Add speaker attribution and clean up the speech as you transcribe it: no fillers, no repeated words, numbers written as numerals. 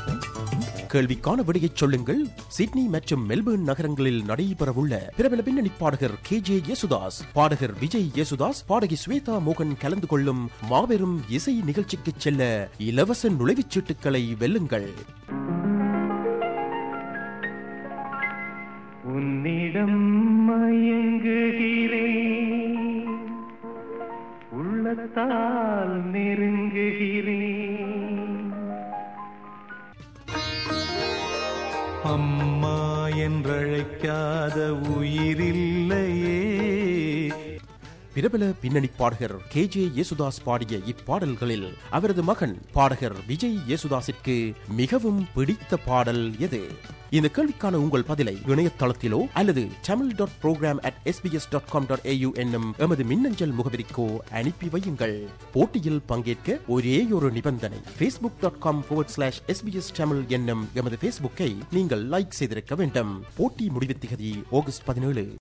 Speaker 1: கேள்விக்கான விடையைச் சொல்லுங்கள். சிட்னி மற்றும் மெல்பர்ன் நகரங்களில் நடைபெறவுள்ள பிரபல பின்னணி பாடகர் KJ யேசுதாஸ், பாடகர் விஜய் யேசுதாஸ், பாடகி ஸ்வேதா மோகன் கலந்து கொள்ளும் மாபெரும் இசை நிகழ்ச்சிக்கு செல்ல இலவச நுழைவுச் சீட்டுக்களை வெல்லுங்கள்.
Speaker 2: உன்னிடம் மயங்குகிறேன், உள்ளத்தால் நெருங்குகிறேன். அம்மா என்றழைக்காத உயிரில்லையே.
Speaker 1: பிரபல பின்னணி பாடகர் KJ யேசுதாஸ் பாடிய இப்பாடல்களில் அவரது மகன் பாடகர் விஜய் யேசுதாஸிற்கு மிகவும் பிடித்த பாடல் எது? இந்த கேள்விக்கான உங்கள் பதிலை இணையதளத்திலோ அல்லது tamil.program@sbs.com.au என்னும் எமது மின்னஞ்சல் முகவரிக்கோ அனுப்பி வையுங்கள். போட்டியில் பங்கேற்க ஒரே ஒரு நிபந்தனை, facebook.com/sbs tamil என்னும் எமது பேஸ்புக்கை நீங்கள் லைக் செய்திருக்க வேண்டும். போட்டி முடிவு திகதி ஆகஸ்ட் 17.